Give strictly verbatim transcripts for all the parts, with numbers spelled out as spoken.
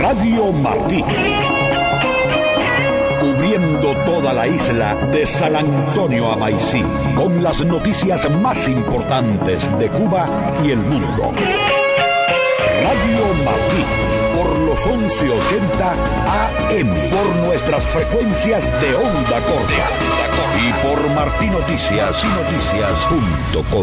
Radio Martí. Cubriendo toda la isla de San Antonio a Maicí, con las noticias más importantes de Cuba y el mundo. Radio Martí, por los once ochenta A M, por nuestras frecuencias de onda corta y por martinoticias y noticias punto com.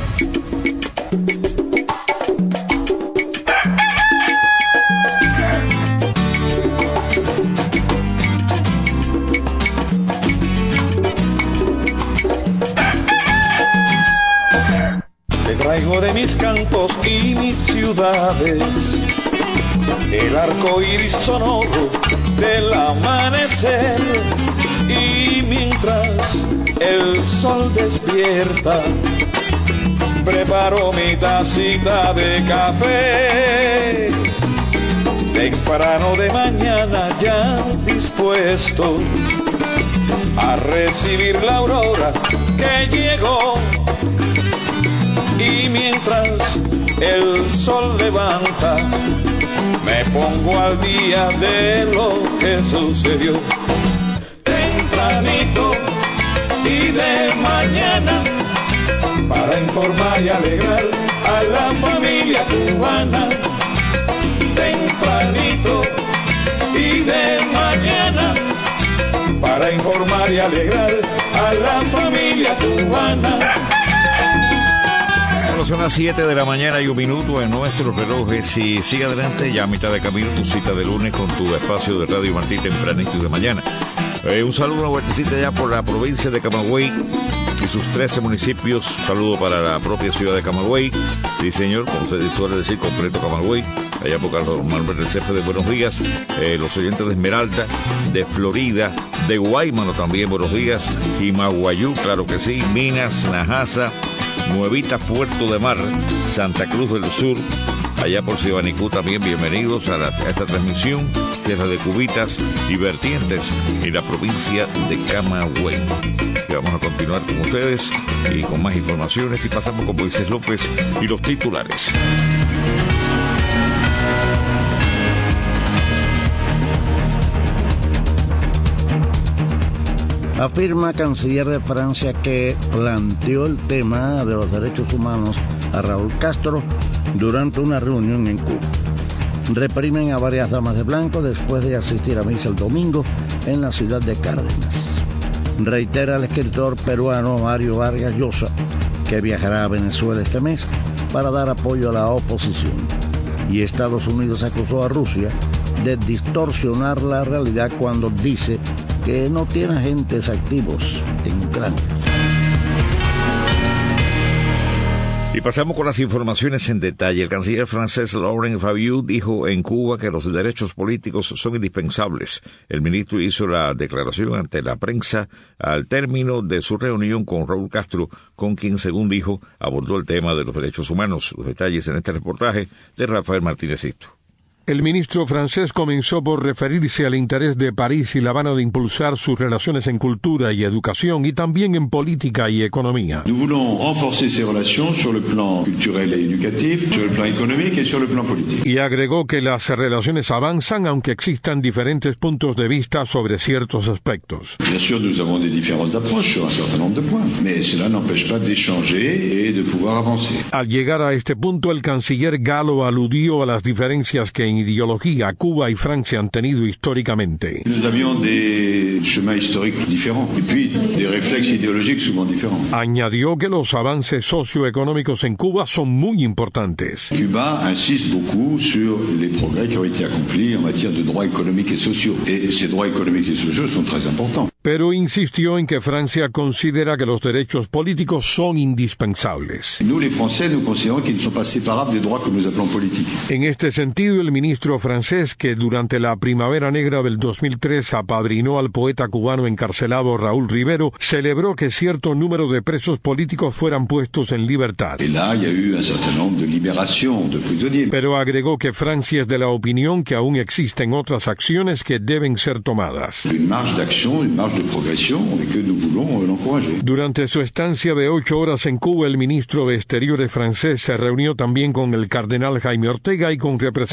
Traigo de mis cantos y mis ciudades el arco iris sonoro del amanecer, y mientras el sol despierta preparo mi tacita de café temprano de mañana, ya dispuesto a recibir la aurora que llegó. Y mientras el sol levanta, me pongo al día de lo que sucedió. Tempranito y de mañana, para informar y alegrar a la familia cubana. Tempranito y de mañana, para informar y alegrar a la familia cubana. Son las siete de la mañana y un minuto en nuestros relojes, y sigue adelante ya a mitad de camino tu cita de lunes con tu espacio de Radio Martí tempranito y de mañana. Eh, un saludo, una vueltecita ya por la provincia de Camagüey y sus trece municipios. Saludo para la propia ciudad de Camagüey. Sí, señor, como se suele decir, completo Camagüey. Allá por Carlos Manuel del Césped, de buenos días. Eh, los oyentes de Esmeralda, de Florida, de Guaymano también, buenos días. Y Maguayú, claro que sí. Minas, Najasa, Nuevita, Puerto de Mar, Santa Cruz del Sur, allá por Cibanicú también, bienvenidos a, la, a esta transmisión. Sierra de Cubitas y vertientes en la provincia de Camagüey. Y vamos a continuar con ustedes y con más informaciones, y pasamos con Moisés López y los titulares. Afirma canciller de Francia que planteó el tema de los derechos humanos a Raúl Castro durante una reunión en Cuba. Reprimen a varias damas de blanco después de asistir a misa el domingo en la ciudad de Cárdenas. Reitera el escritor peruano Mario Vargas Llosa que viajará a Venezuela este mes para dar apoyo a la oposición. Y Estados Unidos acusó a Rusia de distorsionar la realidad cuando dice que no tiene agentes activos en Ucrania. Y pasamos con las informaciones en detalle. El canciller francés Laurent Fabius dijo en Cuba que los derechos políticos son indispensables. El ministro hizo la declaración ante la prensa al término de su reunión con Raúl Castro, con quien, según dijo, abordó el tema de los derechos humanos. Los detalles en este reportaje de Rafael Martínez Sisto. El ministro francés comenzó por referirse al interés de París y La Habana de impulsar sus relaciones en cultura y educación, y también en política y economía. Nous voulons renforcer ces relations sur le plan culturel et éducatif, sur le plan économique et sur le plan politique. Y agregó que las relaciones avanzan aunque existan diferentes puntos de vista sobre ciertos aspectos. Bien sûr, nous avons des différences d'approche sur un certain nombre de points, mais cela n'empêche pas d'échanger et de pouvoir avancer. Al llegar a este punto, el canciller galo aludió a las diferencias que en ideología Cuba y Francia han tenido históricamente. Nous avions des chemins historiques différents et puis des réflexes idéologiques souvent différents. Añadió que los avances socioeconómicos en Cuba son muy importantes. Cuba insiste beaucoup sur les progrès qui ont été accomplis en matière de droits économiques et sociaux. Et ces droits économiques et sociaux sont très importants. Pero insistió en que Francia considera que los derechos políticos son indispensables. Nous, les Français, nous considérons qu'ils ne sont pas séparables des droits que nous appelons politiques. En este sentido, el ministro francés, que durante la Primavera Negra del dos mil tres apadrinó al poeta cubano encarcelado Raúl Rivero, celebró que cierto número de presos políticos fueran puestos en libertad. Et là, il y a eu un certain nombre de libérations de prisonniers. Pero agregó que Francia es de la opinión que aún existen otras acciones que deben ser tomadas. Une marge d'action, une marge de progression et que nous voulons l'encourager. Durante su estancia de ocho horas en Cuba, el ministro de Exteriores francés se reunió también con el cardenal Jaime Ortega y con representantes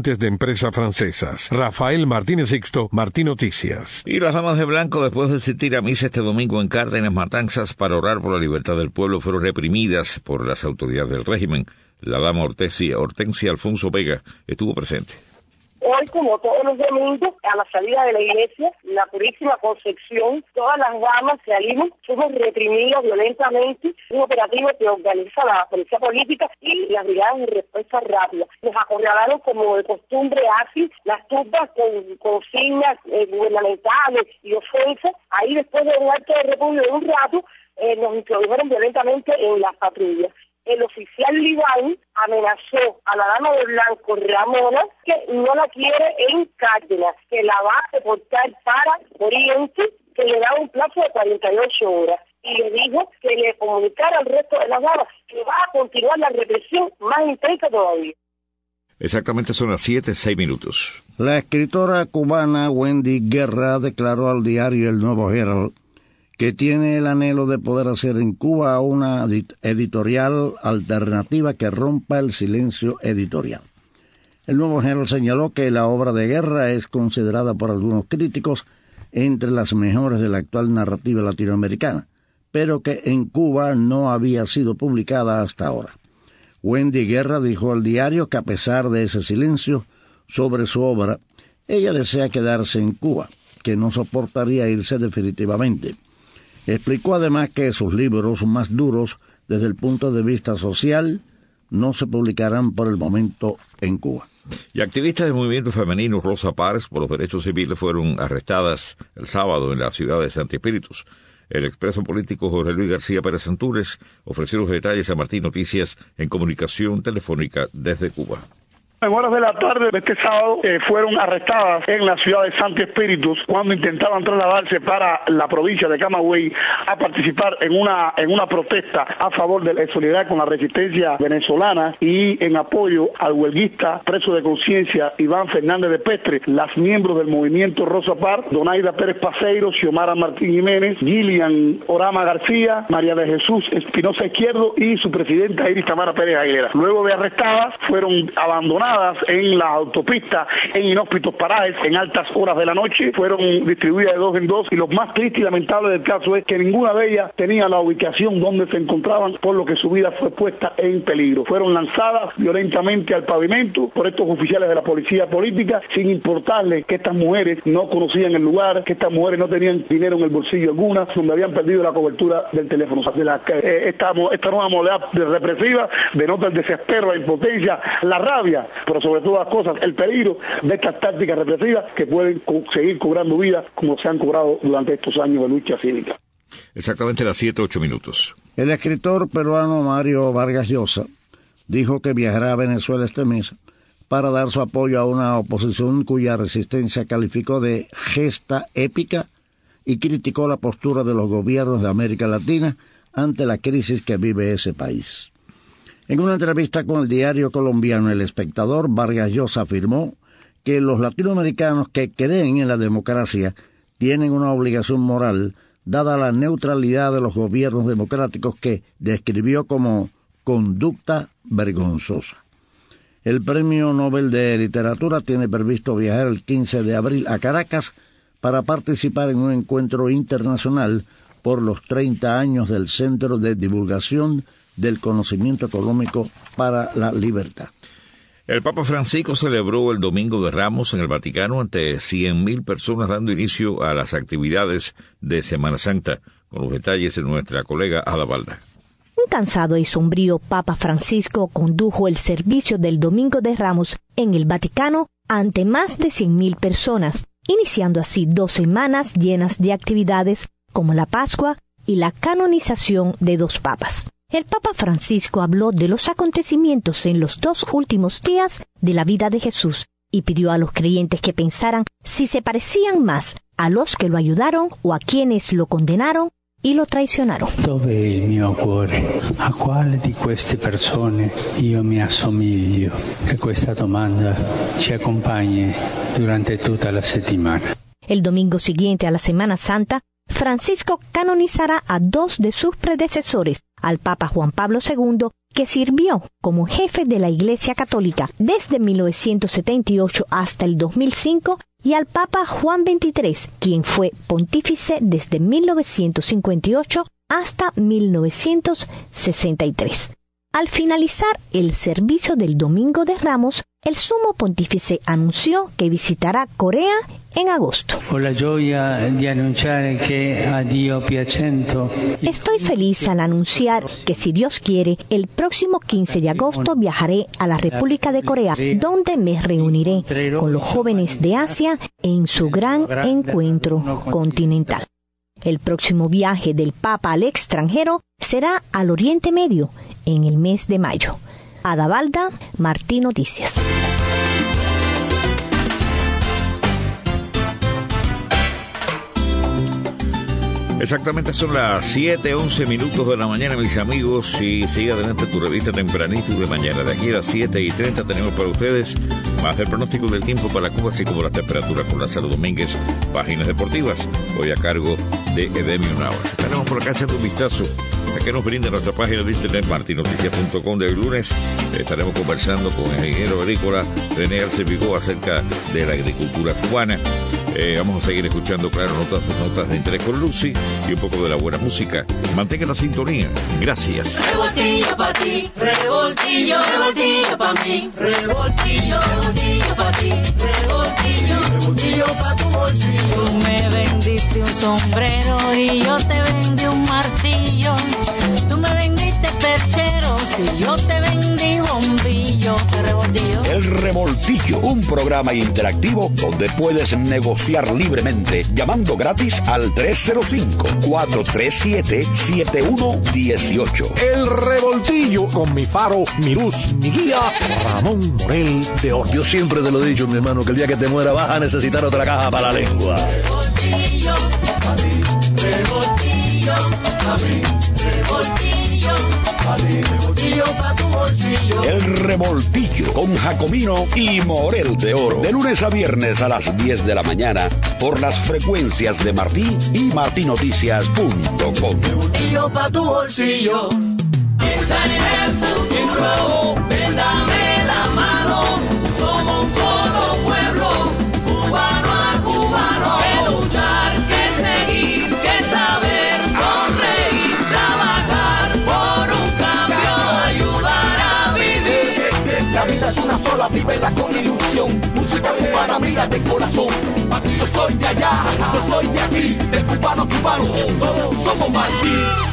presidentes de empresas francesas. Rafael Martínez Sixto, Martín Noticias. Y las damas de blanco, después de asistir a misa este domingo en Cárdenas, Matanzas, para orar por la libertad del pueblo, fueron reprimidas por las autoridades del régimen. La dama Hortensia, Hortensia Alfonso Vega estuvo presente. Hoy, como todos los domingos, a la salida de la iglesia, la Purísima Concepción, todas las damas salimos, fuimos reprimidos violentamente, un operativo que organiza la policía política y las brigadas de respuesta rápida. Nos acorralaron como de costumbre así, las turbas con consignas eh, gubernamentales y ofensas. Ahí, después de un acto de repulsión de un rato, eh, nos introdujeron violentamente en las patrullas. El oficial Libán amenazó a la dama de blanco, Ramona, que no la quiere en Cárdenas, que la va a deportar para Oriente, que le da un plazo de cuarenta y ocho horas. Y le dijo que le comunicara al resto de las damas que va a continuar la represión más intensa todavía. Exactamente son las siete, seis minutos. La escritora cubana Wendy Guerra declaró al diario El Nuevo Herald que tiene el anhelo de poder hacer en Cuba una editorial alternativa que rompa el silencio editorial. El Nuevo Herald señaló que la obra de Guerra es considerada por algunos críticos entre las mejores de la actual narrativa latinoamericana, pero que en Cuba no había sido publicada hasta ahora. Wendy Guerra dijo al diario que a pesar de ese silencio sobre su obra, ella desea quedarse en Cuba, que no soportaría irse definitivamente. Explicó además que sus libros más duros desde el punto de vista social no se publicarán por el momento en Cuba. Y activistas del movimiento femenino Rosa Parks por los derechos civiles fueron arrestadas el sábado en la ciudad de Santi Espíritus. El expreso político Jorge Luis García Pérez Santúrez ofreció los detalles a Martín Noticias en comunicación telefónica desde Cuba. En horas de la tarde de este sábado eh, fueron arrestadas en la ciudad de Santi Espíritus cuando intentaban trasladarse para la provincia de Camagüey a participar en una en una protesta a favor de la solidaridad con la resistencia venezolana y en apoyo al huelguista preso de conciencia Iván Fernández de Pestre. Las miembros del movimiento Rosa Parks, Donaida Pérez Paseiro, Xiomara Martín Jiménez, Gillian Orama García, María de Jesús Espinosa Izquierdo y su presidenta Iris Tamara Pérez Aguilera. Luego de arrestadas fueron abandonadas en las autopistas, en inhóspitos parajes, en altas horas de la noche, fueron distribuidas de dos en dos y lo más triste y lamentable del caso es que ninguna de ellas tenía la ubicación donde se encontraban, por lo que su vida fue puesta en peligro. Fueron lanzadas violentamente al pavimento por estos oficiales de la policía política, sin importarles que estas mujeres no conocían el lugar, que estas mujeres no tenían dinero en el bolsillo alguna, donde habían perdido la cobertura del teléfono. O sea, la, eh, esta, esta nueva modalidad represiva denota el desespero, la impotencia, la rabia, pero sobre todas las cosas, el peligro de estas tácticas represivas que pueden co- seguir cobrando vida como se han cobrado durante estos años de lucha cívica. Exactamente las siete, ocho minutos. El escritor peruano Mario Vargas Llosa dijo que viajará a Venezuela este mes para dar su apoyo a una oposición cuya resistencia calificó de gesta épica y criticó la postura de los gobiernos de América Latina ante la crisis que vive ese país. En una entrevista con el diario colombiano El Espectador, Vargas Llosa afirmó que los latinoamericanos que creen en la democracia tienen una obligación moral, dada la neutralidad de los gobiernos democráticos que describió como conducta vergonzosa. El Premio Nobel de Literatura tiene previsto viajar el quince de abril a Caracas para participar en un encuentro internacional por los treinta años del Centro de Divulgación del Conocimiento Económico para la Libertad. El Papa Francisco celebró el Domingo de Ramos en el Vaticano ante cien mil personas, dando inicio a las actividades de Semana Santa. Con los detalles de nuestra colega Ada Balda. Un cansado y sombrío Papa Francisco condujo el servicio del Domingo de Ramos en el Vaticano ante más de cien mil personas, iniciando así dos semanas llenas de actividades como la Pascua y la canonización de dos papas. El Papa Francisco habló de los acontecimientos en los dos últimos días de la vida de Jesús y pidió a los creyentes que pensaran si se parecían más a los que lo ayudaron o a quienes lo condenaron y lo traicionaron. Dove è il mio cuore? A quale di queste persone io mi assomiglio? Che questa domanda ci accompagni durante tutta la settimana. El domingo siguiente a la Semana Santa, Francisco canonizará a dos de sus predecesores, al Papa Juan Pablo segundo, que sirvió como jefe de la Iglesia Católica desde mil novecientos setenta y ocho hasta el dos mil cinco, y al Papa Juan veintitrés, quien fue pontífice desde mil novecientos cincuenta y ocho hasta mil novecientos sesenta y tres. Al finalizar el servicio del Domingo de Ramos, el sumo pontífice anunció que visitará Corea en agosto. Ho la gioia di annunciare che a Dio piacendo. Estoy feliz al anunciar que, si Dios quiere, el próximo quince de agosto viajaré a la República de Corea, donde me reuniré con los jóvenes de Asia en su gran encuentro continental. El próximo viaje del Papa al extranjero será al Oriente Medio en el mes de mayo. Adavalda, Martí Noticias. Exactamente, son las siete once minutos de la mañana, mis amigos, y sigue adelante tu revista tempranito de mañana. De aquí a las siete y treinta tenemos para ustedes más el pronóstico del tiempo para Cuba, así como las temperaturas con Lázaro Domínguez, páginas deportivas, hoy a cargo de Edemio Navas. Tenemos por acá echando un vistazo a que nos brinda nuestra página de internet martinoticias punto com. De hoy lunes estaremos conversando con el ingeniero agrícola René Arce Vigó acerca de la agricultura cubana. Eh, vamos a seguir escuchando, claro, notas, notas de interés con Lucy y un poco de la buena música. Mantenga la sintonía. Gracias. Revoltillo pa' ti, revoltillo, revoltillo pa' mí, revoltillo, revoltillo pa' ti, revoltillo, revoltillo pa' tu bolsillo. Tú me vendiste un sombrero y yo te vendí un martillo. Tú me vendiste perchero y yo te vendí bombillo. Revoltillo. El Revoltillo, un programa interactivo donde puedes negociar libremente llamando gratis al tres cero cinco, cuatro tres siete, siete uno uno ocho. El Revoltillo con mi faro, mi luz, mi guía, Ramón Morel de Oro. Yo siempre te lo he dicho, mi hermano, que el día que te muera vas a necesitar otra caja para la lengua. Revoltillo, a mí, revoltillo, a mí, revoltillo, a mí, revoltillo pa' tu bolsillo. El Revoltillo con Jacomino y Morel de Oro. De lunes a viernes a las diez de la mañana por las frecuencias de Martí y martinoticias punto com. Revoltillo pa' tu bolsillo. Piensa en el futuro, véndame la mano. Somos un solo pueblo, cubano a cubano. Que luchar, que seguir, que saber, sonreír, trabajar por un cambio, ayudar a vivir. La vida es una sola, vívela con ilusión. Música cubana, mira de corazón. Aquí yo soy de allá, yo soy de aquí. De cubano a cubano, todos somos Martí.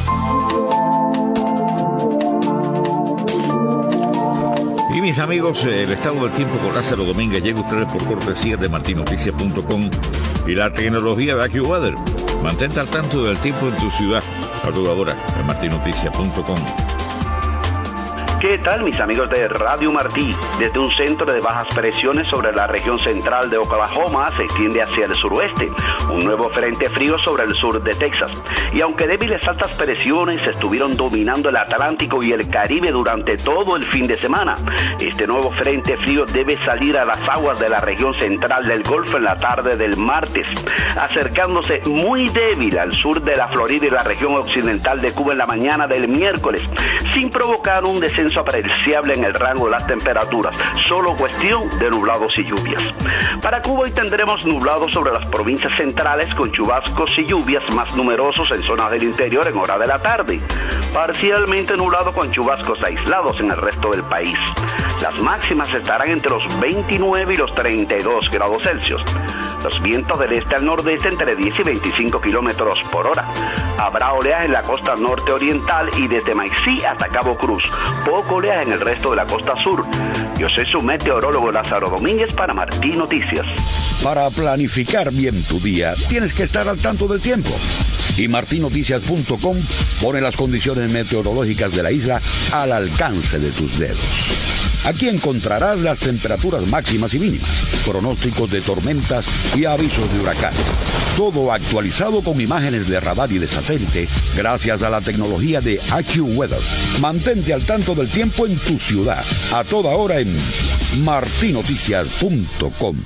Y mis amigos, el estado del tiempo con Lázaro Domínguez llega a ustedes por cortesía de martinoticias punto com y la tecnología de AccuWeather. Mantente al tanto del tiempo en tu ciudad a toda hora en martinoticias punto com. ¿Qué tal, mis amigos de Radio Martí? Desde un centro de bajas presiones sobre la región central de Oklahoma se extiende hacia el suroeste un nuevo frente frío sobre el sur de Texas. Y aunque débiles altas presiones estuvieron dominando el Atlántico y el Caribe durante todo el fin de semana, este nuevo frente frío debe salir a las aguas de la región central del Golfo en la tarde del martes, acercándose muy débil al sur de la Florida y la región occidental de Cuba en la mañana del miércoles, sin provocar un descenso apreciable en el rango de las temperaturas, solo cuestión de nublados y lluvias. Para Cuba hoy tendremos nublados sobre las provincias centrales con chubascos y lluvias más numerosos en zonas del interior en hora de la tarde, parcialmente nublado con chubascos aislados en el resto del país. Las máximas estarán entre los veintinueve y los treinta y dos grados Celsius. Los vientos del este al nordeste entre diez y veinticinco kilómetros por hora. Habrá oleaje en la costa norte oriental y desde Maicí hasta Cabo Cruz. Poco oleaje en el resto de la costa sur. Yo soy su meteorólogo Lázaro Domínguez para Martí Noticias. Para planificar bien tu día, tienes que estar al tanto del tiempo. Y martinoticias punto com pone las condiciones meteorológicas de la isla al alcance de tus dedos. Aquí encontrarás las temperaturas máximas y mínimas, pronósticos de tormentas y avisos de huracanes. Todo actualizado con imágenes de radar y de satélite gracias a la tecnología de AccuWeather. Mantente al tanto del tiempo en tu ciudad, a toda hora en martinoticias punto com.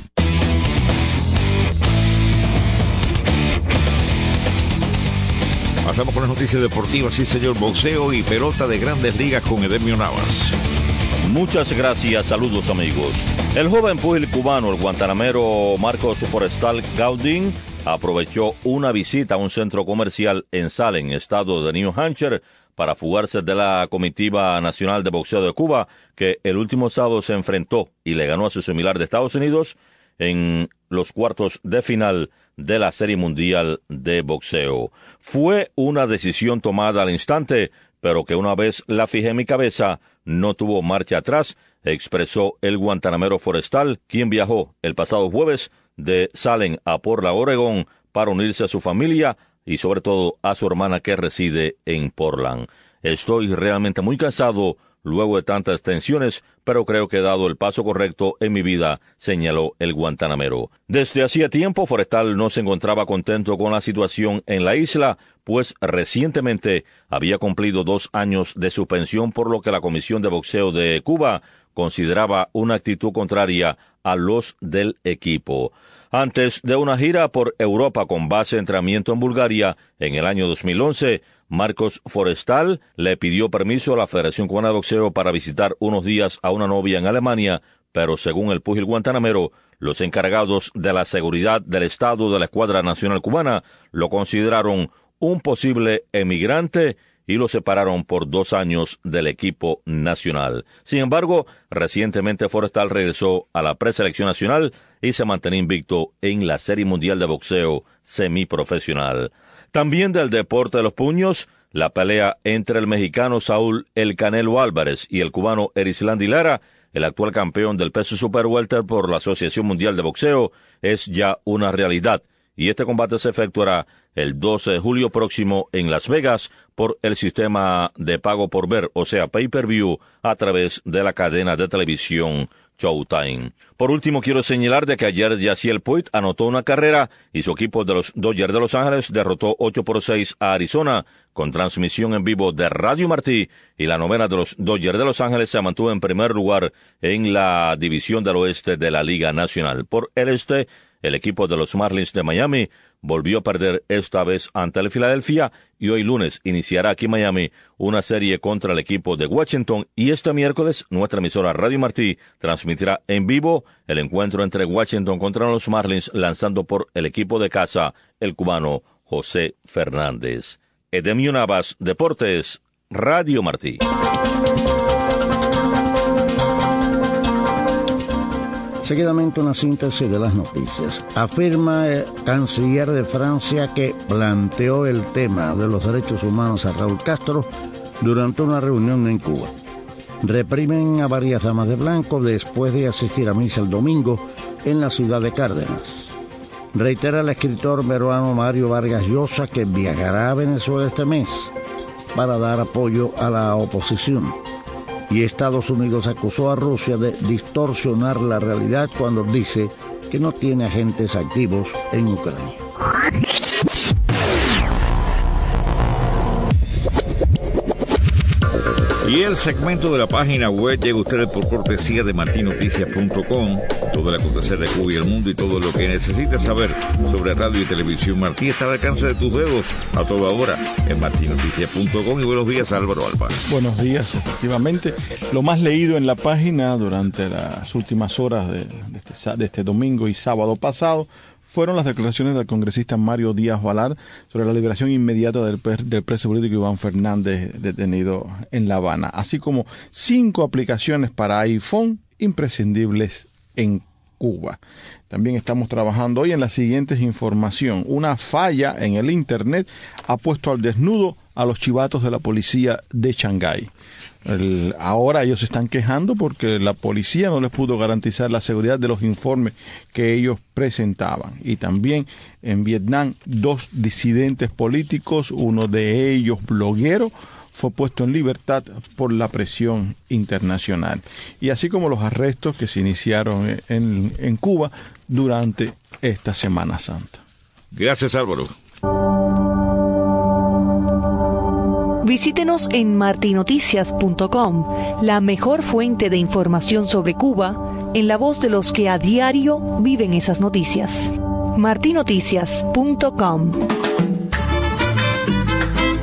Comenzamos con las noticias deportivas, sí señor, boxeo y pelota de Grandes Ligas con Edemio Navas. Muchas gracias, saludos amigos. El joven púgil cubano, el guantanamero Marcos Forestal Gaudín, aprovechó una visita a un centro comercial en Salem, estado de New Hampshire, para fugarse de la comitiva nacional de boxeo de Cuba, que el último sábado se enfrentó y le ganó a su similar de Estados Unidos en los cuartos de final de la Serie Mundial de Boxeo. Fue una decisión tomada al instante, pero que una vez la fijé en mi cabeza, no tuvo marcha atrás, expresó el guantanamero Forestal, quien viajó el pasado jueves de Salem a Portland, Oregón, para unirse a su familia y sobre todo a su hermana que reside en Portland. Estoy realmente muy cansado luego de tantas tensiones, pero creo que he dado el paso correcto en mi vida, señaló el guantanamero. Desde hacía tiempo, Forestal no se encontraba contento con la situación en la isla, pues recientemente había cumplido dos años de suspensión, por lo que la Comisión de Boxeo de Cuba consideraba una actitud contraria a los del equipo. Antes de una gira por Europa con base de entrenamiento en Bulgaria en el año dos mil once, Marcos Forestal le pidió permiso a la Federación Cubana de Boxeo para visitar unos días a una novia en Alemania, pero según el púgil guantanamero, los encargados de la seguridad del Estado de la Escuadra Nacional Cubana lo consideraron un posible emigrante y lo separaron por dos años del equipo nacional. Sin embargo, recientemente Forestal regresó a la preselección nacional y se mantenía invicto en la Serie Mundial de Boxeo semiprofesional. También del deporte de los puños, la pelea entre el mexicano Saúl El Canelo Álvarez y el cubano Erislandy Lara, el actual campeón del peso super welter por la Asociación Mundial de Boxeo, es ya una realidad, y este combate se efectuará el doce de julio próximo en Las Vegas por el sistema de pago por ver, o sea, pay-per-view, a través de la cadena de televisión Showtime. Por último, quiero señalar de que ayer Yasiel Puig anotó una carrera y su equipo de los Dodgers de Los Ángeles derrotó ocho por seis a Arizona con transmisión en vivo de Radio Martí, y la novena de los Dodgers de Los Ángeles se mantuvo en primer lugar en la división del oeste de la Liga Nacional. Por el este, el equipo de los Marlins de Miami volvió a perder esta vez ante el Filadelfia y hoy lunes iniciará aquí en Miami una serie contra el equipo de Washington, y este miércoles nuestra emisora Radio Martí transmitirá en vivo el encuentro entre Washington contra los Marlins, lanzando por el equipo de casa el cubano José Fernández. Edemio Navas, Deportes, Radio Martí. Seguidamente una síntesis de las noticias. Afirma el canciller de Francia que planteó el tema de los derechos humanos a Raúl Castro durante una reunión en Cuba. Reprimen a varias damas de blanco después de asistir a misa el domingo en la ciudad de Cárdenas. Reitera el escritor peruano Mario Vargas Llosa que viajará a Venezuela este mes para dar apoyo a la oposición. Y Estados Unidos acusó a Rusia de distorsionar la realidad cuando dice que no tiene agentes activos en Ucrania. Y el segmento de la página web llega a ustedes por cortesía de martin noticias punto com. Todo el acontecer de Cuba y el mundo y todo lo que necesitas saber sobre radio y televisión Martí está al alcance de tus dedos a toda hora en martin noticias punto com. Y buenos días, Álvaro Alba. Buenos días, efectivamente. Lo más leído en la página durante las últimas horas de, de, este, de este domingo y sábado pasado fueron las declaraciones del congresista Mario Díaz Balart sobre la liberación inmediata del, del preso político Iván Fernández, detenido en La Habana, así como cinco aplicaciones para iPhone imprescindibles en Cuba. También estamos trabajando hoy en las siguientes información. Una falla en el Internet ha puesto al desnudo a los chivatos de la policía de Shanghái. El, ahora ellos se están quejando porque la policía no les pudo garantizar la seguridad de los informes que ellos presentaban. Y también en Vietnam, dos disidentes políticos, uno de ellos bloguero, fue puesto en libertad por la presión internacional. Y así como los arrestos que se iniciaron en, en Cuba durante esta Semana Santa. Gracias, Álvaro. Visítenos en martin noticias punto com, la mejor fuente de información sobre Cuba, en la voz de los que a diario viven esas noticias. martin noticias punto com.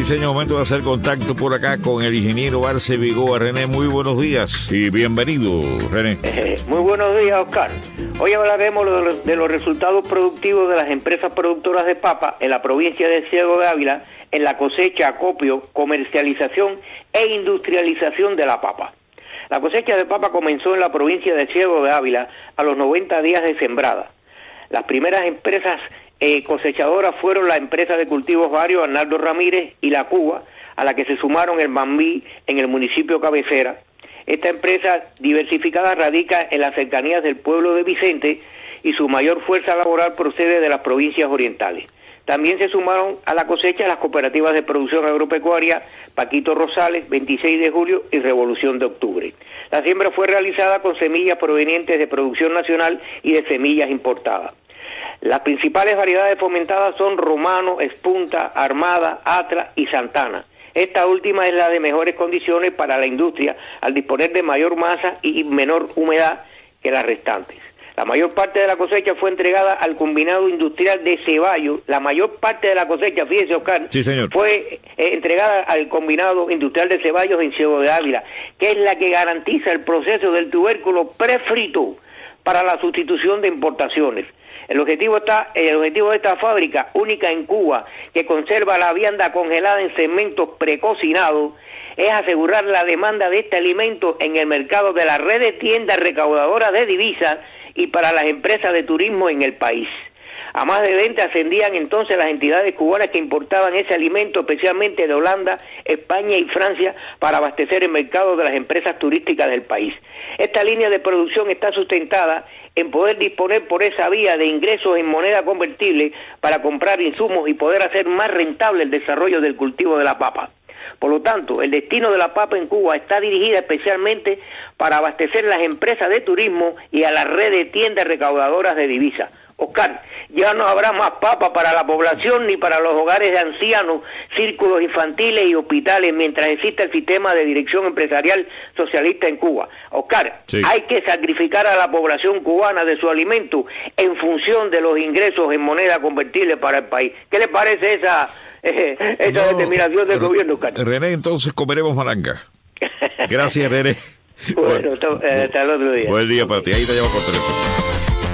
señor, momento de hacer contacto por acá con el ingeniero Arce Vigoa. René, muy buenos días y bienvenido, René. Eh, muy buenos días, Oscar. Hoy hablaremos de los, de los resultados productivos de las empresas productoras de papa en la provincia de Ciego de Ávila en la cosecha, acopio, comercialización e industrialización de la papa. La cosecha de papa comenzó en la provincia de Ciego de Ávila a los noventa días de sembrada. Las primeras empresas eh, cosechadoras fueron la empresa de cultivos varios Arnaldo Ramírez y la Cuba, a la que se sumaron el Mambí en el municipio cabecera. Esta empresa diversificada radica en las cercanías del pueblo de Vicente y su mayor fuerza laboral procede de las provincias orientales. También se sumaron a la cosecha las cooperativas de producción agropecuaria Paquito Rosales, veintiséis de julio y Revolución de Octubre. La siembra fue realizada con semillas provenientes de producción nacional y de semillas importadas. Las principales variedades fomentadas son Romano, Espunta, Armada, Atra y Santana. Esta última es la de mejores condiciones para la industria al disponer de mayor masa y menor humedad que las restantes. La mayor parte de la cosecha fue entregada al combinado industrial de Ceballos. La mayor parte de la cosecha, fíjese, Oscar, sí, señor, fue eh, entregada al combinado industrial de Ceballos en Ciego de Ávila, que es la que garantiza el proceso del tubérculo prefrito para la sustitución de importaciones. El objetivo está, el objetivo de esta fábrica, única en Cuba, que conserva la vianda congelada en cementos precocinados, es asegurar la demanda de este alimento en el mercado de la red de tiendas recaudadoras de divisas y para las empresas de turismo en el país. A más de veinte ascendían entonces las entidades cubanas que importaban ese alimento, especialmente de Holanda, España y Francia, para abastecer el mercado de las empresas turísticas del país. Esta línea de producción está sustentada en poder disponer por esa vía de ingresos en moneda convertible para comprar insumos y poder hacer más rentable el desarrollo del cultivo de la papa. Por lo tanto, el destino de la papa en Cuba está dirigida especialmente para abastecer las empresas de turismo y a la red de tiendas recaudadoras de divisas. Oscar, ya no habrá más papa para la población ni para los hogares de ancianos, círculos infantiles y hospitales mientras exista el sistema de dirección empresarial socialista en Cuba. Oscar, sí, hay que sacrificar a la población cubana de su alimento en función de los ingresos en moneda convertible para el país. ¿Qué le parece esa, eh, esa no, determinación del gobierno, Oscar? René, entonces comeremos malanga. Gracias, René. Bueno, hasta, eh, hasta el otro día. Buen día para ti. Ahí te llamo por teléfono.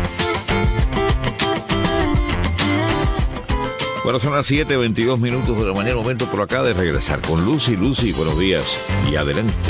Bueno, son las siete veintidós minutos de la mañana, momento por acá de regresar con Lucy. Lucy, buenos días y adelante.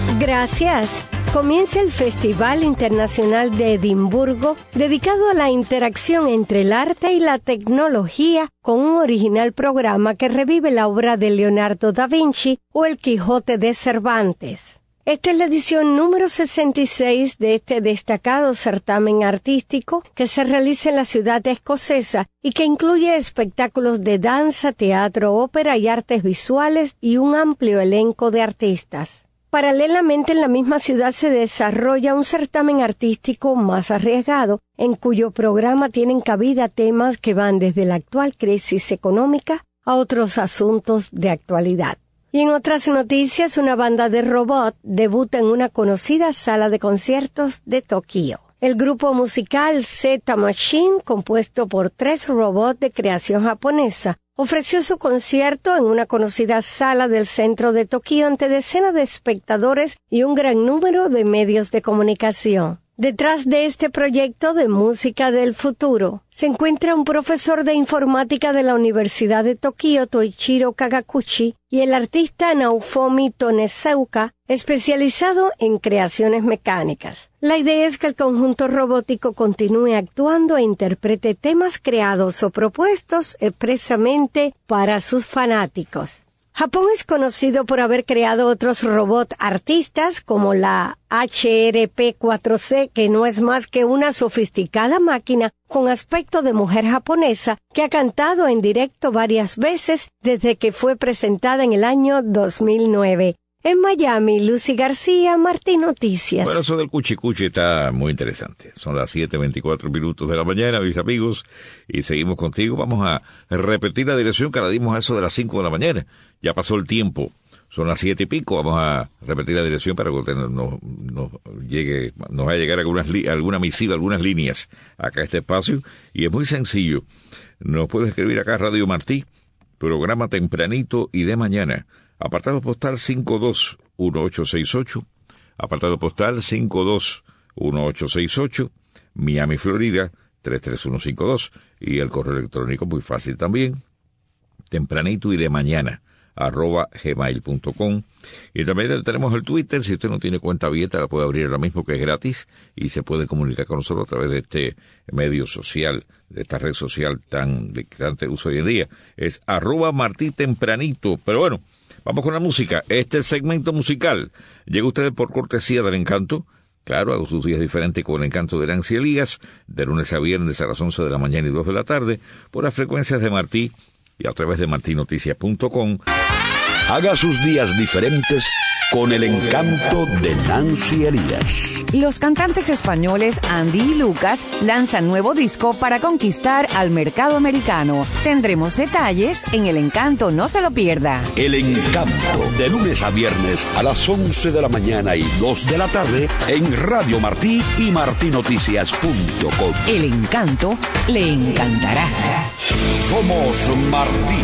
Gracias. Comienza el Festival Internacional de Edimburgo, dedicado a la interacción entre el arte y la tecnología, con un original programa que revive la obra de Leonardo da Vinci o El Quijote de Cervantes. Esta es la edición número sesenta y seis de este destacado certamen artístico que se realiza en la ciudad escocesa y que incluye espectáculos de danza, teatro, ópera y artes visuales y un amplio elenco de artistas. Paralelamente, en la misma ciudad se desarrolla un certamen artístico más arriesgado, en cuyo programa tienen cabida temas que van desde la actual crisis económica a otros asuntos de actualidad. Y en otras noticias, una banda de robot debuta en una conocida sala de conciertos de Tokio. El grupo musical Z Machine, compuesto por tres robots de creación japonesa, ofreció su concierto en una conocida sala del centro de Tokio ante decenas de espectadores y un gran número de medios de comunicación. Detrás de este proyecto de música del futuro se encuentra un profesor de informática de la Universidad de Tokio, Toichiro Kagakuchi, y el artista Naofumi Tonesauka, especializado en creaciones mecánicas. La idea es que el conjunto robótico continúe actuando e interprete temas creados o propuestos expresamente para sus fanáticos. Japón es conocido por haber creado otros robots artistas como la H R P cuatro C, que no es más que una sofisticada máquina con aspecto de mujer japonesa que ha cantado en directo varias veces desde que fue presentada en el año dos mil nueve. En Miami, Lucy García, Martín Noticias. Bueno, eso del cuchicuchi está muy interesante. Son las siete veinticuatro minutos de la mañana, mis amigos, y seguimos contigo. Vamos a repetir la dirección que la dimos a eso de las cinco de la mañana. Ya pasó el tiempo. Son las siete y pico. Vamos a repetir la dirección para que usted nos, nos, nos llegue, nos va a llegar algunas, alguna misiva, algunas líneas acá a este espacio. Y es muy sencillo. Nos puede escribir acá Radio Martí programa tempranito y de mañana. Apartado postal cinco dos uno ocho seis ocho, apartado postal cinco dos uno ocho seis ocho, Miami, Florida, tres tres uno cinco dos, y el correo electrónico muy fácil también, tempranito y de mañana, arroba gmail punto com. Y también tenemos el Twitter. Si usted no tiene cuenta abierta, la puede abrir ahora mismo, que es gratis, y se puede comunicar con nosotros a través de este medio social, de esta red social tan de tanto uso hoy en día. Es arroba Martí Tempranito. Pero bueno, vamos con la música. Este segmento musical llega a ustedes por cortesía del Encanto. Claro, hago sus días diferentes con el Encanto de Nancy Elías, de lunes a viernes a las once de la mañana y dos de la tarde, por las frecuencias de Martí y a través de marti noticias punto com. Haga sus días diferentes con el Encanto de Nancy Elías. Los cantantes españoles Andy y Lucas lanzan nuevo disco para conquistar al mercado americano. Tendremos detalles en El Encanto, no se lo pierda. El Encanto, de lunes a viernes a las once de la mañana y dos de la tarde en Radio Martí y marti noticias punto com. El Encanto le encantará. Somos Martí.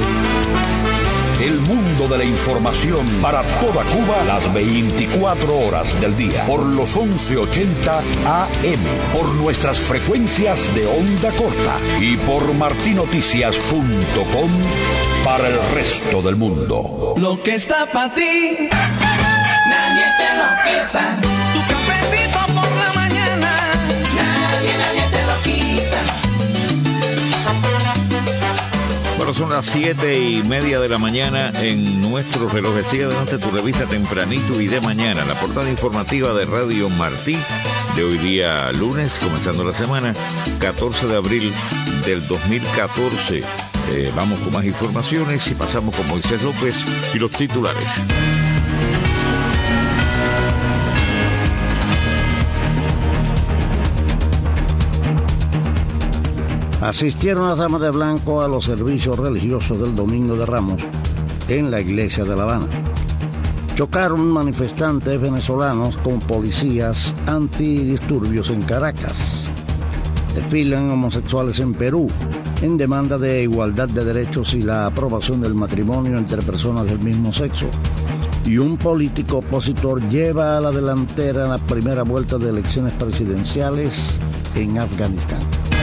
El mundo de la información para toda Cuba las veinticuatro horas del día. Por los once ochenta A M. Por nuestras frecuencias de onda corta. Y por marti noticias punto com para el resto del mundo. Lo que está para ti, nadie te lo quita. Tu cafecito por la mañana, nadie, nadie te lo quita. Bueno, son las siete y media de la mañana en nuestro reloj. Sigue adelante tu revista Tempranito y de mañana, la portada informativa de Radio Martí de hoy día lunes, comenzando la semana, catorce de abril del dos mil catorce. Eh, vamos con más informaciones y pasamos con Moisés López y los titulares. Asistieron las damas de blanco a los servicios religiosos del Domingo de Ramos en la iglesia de La Habana. Chocaron manifestantes venezolanos con policías antidisturbios en Caracas. Desfilan homosexuales en Perú en demanda de igualdad de derechos y la aprobación del matrimonio entre personas del mismo sexo. Y un político opositor lleva a la delantera en la primera vuelta de elecciones presidenciales en Afganistán.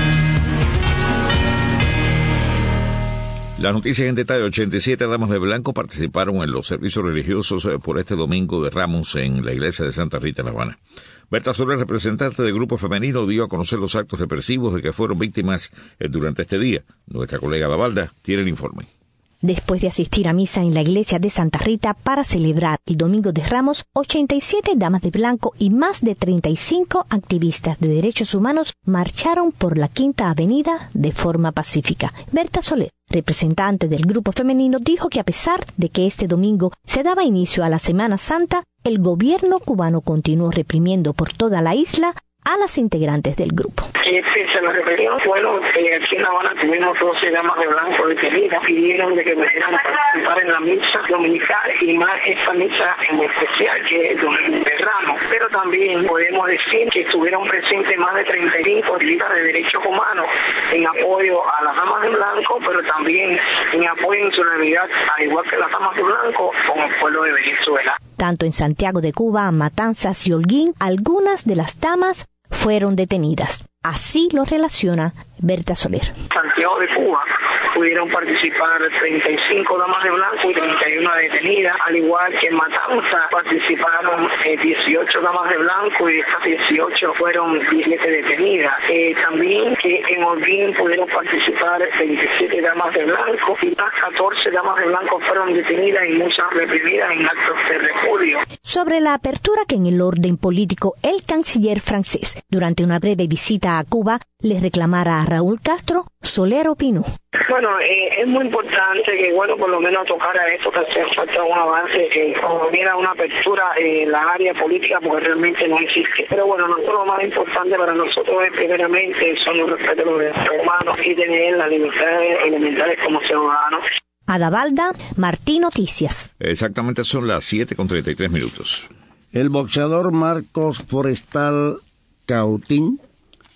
Las noticias en detalle. ochenta y siete damas de blanco participaron en los servicios religiosos por este Domingo de Ramos en la iglesia de Santa Rita en La Habana. Berta Soler, representante del grupo femenino, dio a conocer los actos represivos de que fueron víctimas durante este día. Nuestra colega Davalda tiene el informe. Después de asistir a misa en la iglesia de Santa Rita para celebrar el Domingo de Ramos, ochenta y siete damas de blanco y más de treinta y cinco activistas de derechos humanos marcharon por la Quinta Avenida de forma pacífica. Berta Soler, representante del grupo femenino, dijo que a pesar de que este domingo se daba inicio a la Semana Santa, el gobierno cubano continuó reprimiendo por toda la isla a las integrantes del grupo. Sí, sí, se lo repetieron. Bueno, eh, aquí en La Habana tuvimos doce damas de blanco detenidas. Pidieron de que pudieran participar en la misa dominical y más esta misa en especial que es Domingo de Ramos. Pero también podemos decir que estuvieron presentes más de treinta y cinco activistas de derechos humanos en apoyo a las damas de blanco, pero también en apoyo en solidaridad, al igual que las damas de blanco, con el pueblo de Venezuela. Tanto en Santiago de Cuba, Matanzas y Holguín, algunas de las damas fueron detenidas. Así lo relaciona Berta Soler. Santiago de Cuba pudieron participar treinta y cinco damas de blanco y treinta y una detenidas, al igual que en Matanzas participaron eh, dieciocho damas de blanco y de estas dieciocho fueron diecisiete detenidas. Eh, también que en Holguín pudieron participar veintisiete damas de blanco y las catorce damas de blanco fueron detenidas y muchas reprimidas en actos de repudio. Sobre la apertura que en el orden político el canciller francés, durante una breve visita a Cuba, le reclamara a Raúl Castro, Soler opinó. Bueno, eh, es muy importante que, bueno, por lo menos tocara esto, que hace falta un avance, que hubiera una apertura en la área política, porque realmente no existe. Pero bueno, nosotros lo más importante para nosotros es, primeramente, son los respetos de los derechos humanos y tener las libertades elementales como ciudadanos. Adavalda, Martí Noticias. Exactamente, son las siete con treinta y tres minutos. El boxeador Marcos Forestal Cautín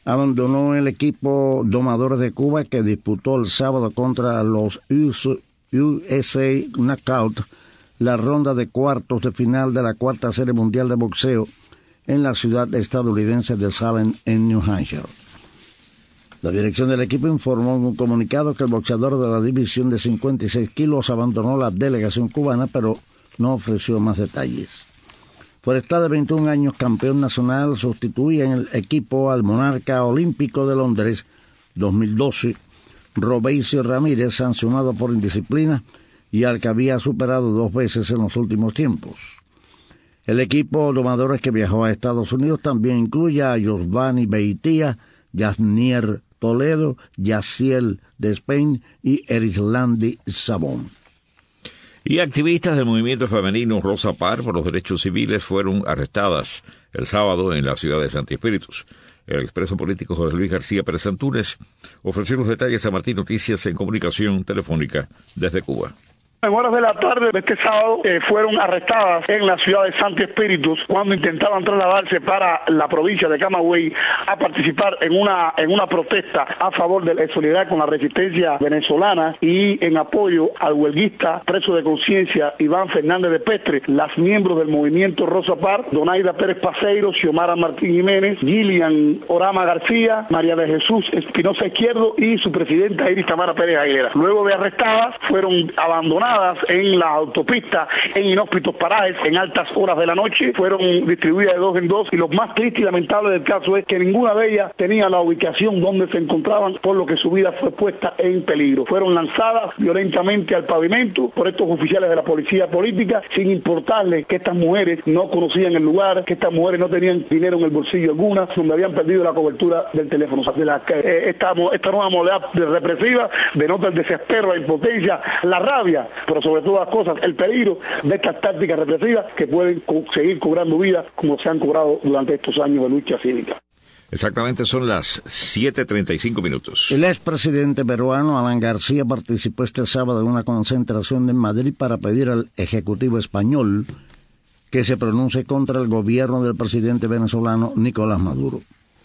abandonó el equipo Domadores de Cuba que disputó el sábado contra los U S A Knockout la ronda de cuartos de final de la cuarta serie mundial de boxeo en la ciudad estadounidense de Salem, en New Hampshire. La dirección del equipo informó en un comunicado que el boxeador de la división de cincuenta y seis kilos abandonó la delegación cubana, pero no ofreció más detalles. Forestal, de veintiún años, campeón nacional, sustituía en el equipo al monarca olímpico de Londres dos mil doce, Robeysi Ramírez, sancionado por indisciplina, y al que había superado dos veces en los últimos tiempos. El equipo Domadores que viajó a Estados Unidos también incluye a Giovanni Beitia, Yasnier Toledo, Yaciel Despein y Erislandi Sabón. Y activistas del movimiento femenino Rosa Parks por los derechos civiles fueron arrestadas el sábado en la ciudad de Santi Espíritus. El expreso político José Luis García Pérez Antúnez ofreció los detalles a Martín Noticias en comunicación telefónica desde Cuba. En horas de la tarde de este sábado eh, fueron arrestadas en la ciudad de Santi Espíritus cuando intentaban trasladarse para la provincia de Camagüey a participar en una en una protesta a favor de la solidaridad con la resistencia venezolana y en apoyo al huelguista preso de conciencia Iván Fernández de Pestre. Las miembros del movimiento Rosa Parks, Donaida Pérez Paseiro, Xiomara Martín Jiménez, Gillian Orama García, María de Jesús Espinosa Izquierdo y su presidenta Iris Tamara Pérez Aguilera. Luego de arrestadas fueron abandonadas en la autopista, en inhóspitos parajes, en altas horas de la noche, fueron distribuidas de dos en dos, y lo más triste y lamentable del caso es que ninguna de ellas tenía la ubicación donde se encontraban, por lo que su vida fue puesta en peligro. Fueron lanzadas violentamente al pavimento por estos oficiales de la policía política, sin importarles que estas mujeres no conocían el lugar, que estas mujeres no tenían dinero en el bolsillo alguna, donde habían perdido la cobertura del teléfono. De la, eh, esta, esta nueva modalidad represiva denota el desespero, la impotencia, la rabia, pero sobre todas las cosas, el peligro de estas tácticas represivas que pueden co- seguir cobrando vida como se han cobrado durante estos años de lucha cívica. Exactamente, son las siete treinta y cinco minutos. El expresidente peruano Alan García participó este sábado en una concentración en Madrid para pedir al Ejecutivo español que se pronuncie contra el gobierno del presidente venezolano Nicolás Maduro.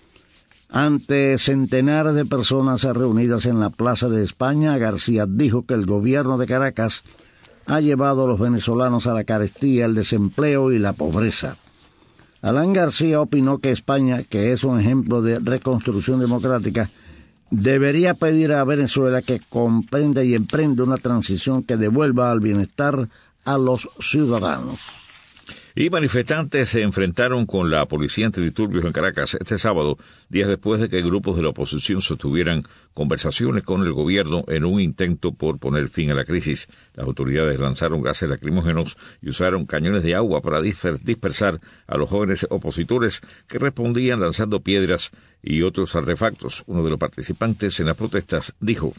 Ante centenares de personas reunidas en la Plaza de España, García dijo que el gobierno de Caracas ha llevado a los venezolanos a la carestía, el desempleo y la pobreza. Alan García opinó que España, que es un ejemplo de reconstrucción democrática, debería pedir a Venezuela que comprenda y emprenda una transición que devuelva al bienestar a los ciudadanos. Y manifestantes se enfrentaron con la policía antidisturbios en Caracas este sábado, días después de que grupos de la oposición sostuvieran conversaciones con el gobierno en un intento por poner fin a la crisis. Las autoridades lanzaron gases lacrimógenos y usaron cañones de agua para dispersar a los jóvenes opositores que respondían lanzando piedras y otros artefactos. Uno de los participantes en las protestas dijo: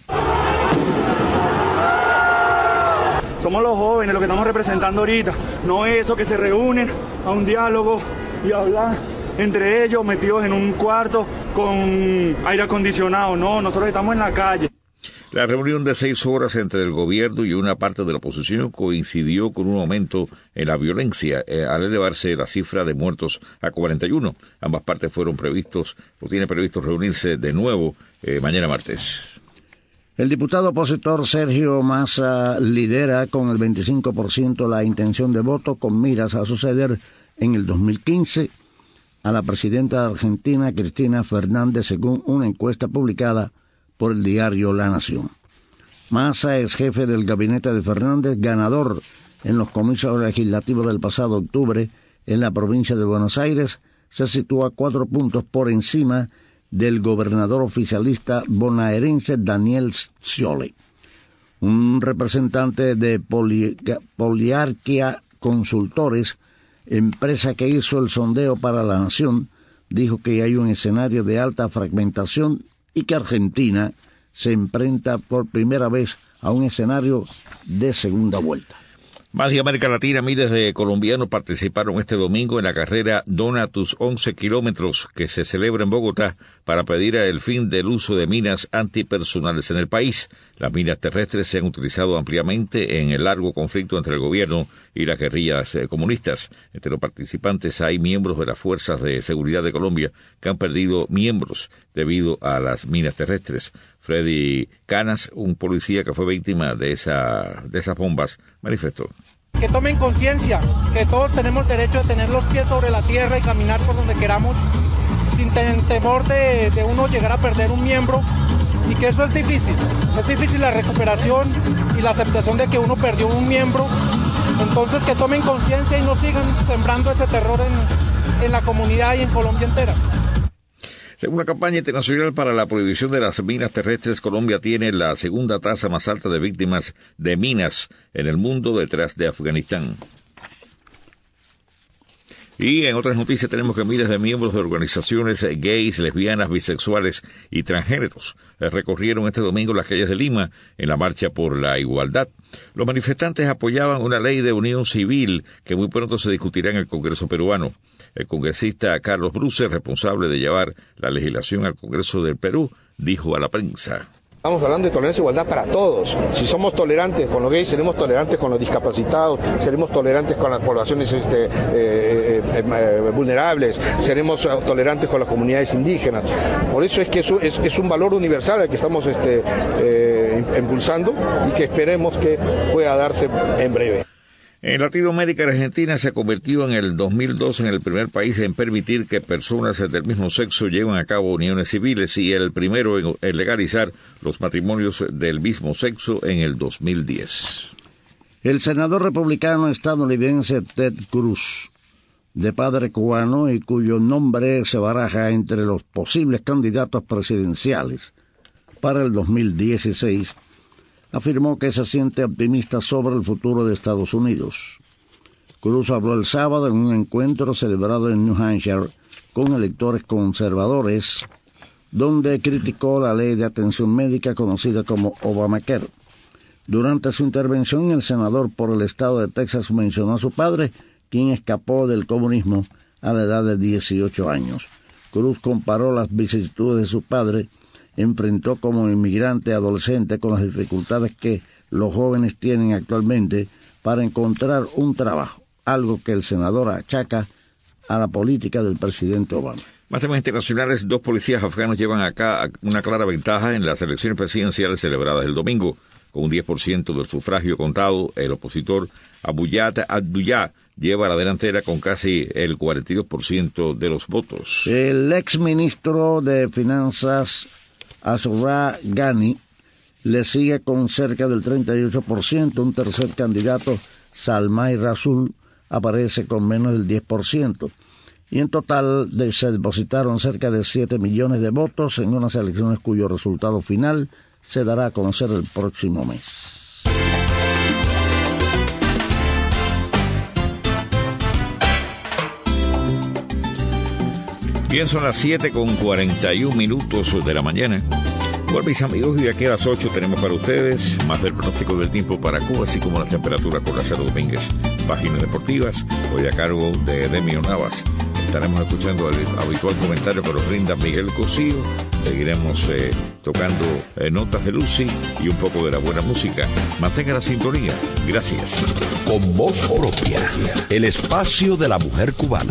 somos los jóvenes los que estamos representando ahorita, no eso que se reúnen a un diálogo y hablan entre ellos metidos en un cuarto con aire acondicionado. No, nosotros estamos en la calle. La reunión de seis horas entre el gobierno y una parte de la oposición coincidió con un aumento en la violencia eh, al elevarse la cifra de muertos a cuarenta y uno. Ambas partes fueron previstos o tienen previsto reunirse de nuevo eh, mañana martes. El diputado opositor Sergio Massa lidera con el veinticinco por ciento la intención de voto con miras a suceder en el dos mil quince a la presidenta argentina Cristina Fernández, según una encuesta publicada por el diario La Nación. Massa es jefe del gabinete de Fernández, ganador en los comicios legislativos del pasado octubre en la provincia de Buenos Aires, se sitúa cuatro puntos por encima del gobernador oficialista bonaerense Daniel Scioli. Un representante de Poli- Poliarquia Consultores, empresa que hizo el sondeo para La Nación, dijo que hay un escenario de alta fragmentación y que Argentina se enfrenta por primera vez a un escenario de segunda vuelta. Más de América Latina, miles de colombianos participaron este domingo en la carrera Dona tus once kilómetros que se celebra en Bogotá para pedir el fin del uso de minas antipersonales en el país. Las minas terrestres se han utilizado ampliamente en el largo conflicto entre el gobierno y las guerrillas eh, comunistas. Entre los participantes hay miembros de las Fuerzas de Seguridad de Colombia que han perdido miembros debido a las minas terrestres. Freddy Canas, un policía que fue víctima de, esa, de esas bombas, manifestó. Que tomen conciencia, que todos tenemos derecho de tener los pies sobre la tierra y caminar por donde queramos, sin tener temor de, de uno llegar a perder un miembro, y que eso es difícil. Es difícil la recuperación y la aceptación de que uno perdió un miembro. Entonces que tomen conciencia y no sigan sembrando ese terror en, en la comunidad y en Colombia entera. Según la campaña internacional para la prohibición de las minas terrestres, Colombia tiene la segunda tasa más alta de víctimas de minas en el mundo, detrás de Afganistán. Y en otras noticias tenemos que miles de miembros de organizaciones gays, lesbianas, bisexuales y transgéneros recorrieron este domingo las calles de Lima en la marcha por la igualdad. Los manifestantes apoyaban una ley de unión civil que muy pronto se discutirá en el Congreso peruano. El congresista Carlos Bruce, responsable de llevar la legislación al Congreso del Perú, dijo a la prensa: Estamos hablando de tolerancia e igualdad para todos. Si somos tolerantes con los gays, seremos tolerantes con los discapacitados, seremos tolerantes con las poblaciones este, eh, eh, eh, vulnerables, seremos tolerantes con las comunidades indígenas. Por eso es que eso es, es un valor universal al que estamos este, eh, impulsando y que esperemos que pueda darse en breve. En Latinoamérica, Argentina se convirtió en el dos mil dos en el primer país en permitir que personas del mismo sexo lleven a cabo uniones civiles y el primero en, en legalizar los matrimonios del mismo sexo en el dos mil diez. El senador republicano estadounidense Ted Cruz, de padre cubano y cuyo nombre se baraja entre los posibles candidatos presidenciales para el dos mil dieciséis, afirmó que se siente optimista sobre el futuro de Estados Unidos. Cruz habló el sábado en un encuentro celebrado en New Hampshire con electores conservadores, donde criticó la ley de atención médica conocida como Obamacare. Durante su intervención, el senador por el estado de Texas mencionó a su padre, quien escapó del comunismo a la edad de dieciocho años. Cruz comparó las vicisitudes de su padre. Enfrentó como inmigrante adolescente con las dificultades que los jóvenes tienen actualmente para encontrar un trabajo, algo que el senador achaca a la política del presidente Obama. Más temas internacionales, dos policías afganos llevan acá una clara ventaja en las elecciones presidenciales celebradas el domingo. Con un diez por ciento del sufragio contado, el opositor Abuyat Abdullah lleva la delantera con casi el cuarenta y dos por ciento de los votos. El exministro de Finanzas Ashraf Ghani le sigue con cerca del treinta y ocho por ciento. Un tercer candidato, Salmay Rasul, aparece con menos del diez por ciento. Y en total de, se depositaron cerca de siete millones de votos en unas elecciones cuyo resultado final se dará a conocer el próximo mes. Bien, son las siete con cuarenta y un minutos de la mañana. Bueno, mis amigos, y de aquí a las ocho tenemos para ustedes más del pronóstico del tiempo para Cuba, así como la temperatura con Lázaro Domínguez. Páginas deportivas, hoy a cargo de Demio Navas. Estaremos escuchando el habitual comentario que nos brinda Miguel Cosío. Seguiremos eh, tocando eh, notas de Lucy y un poco de la buena música. Mantenga la sintonía. Gracias. Con voz propia, el espacio de la mujer cubana.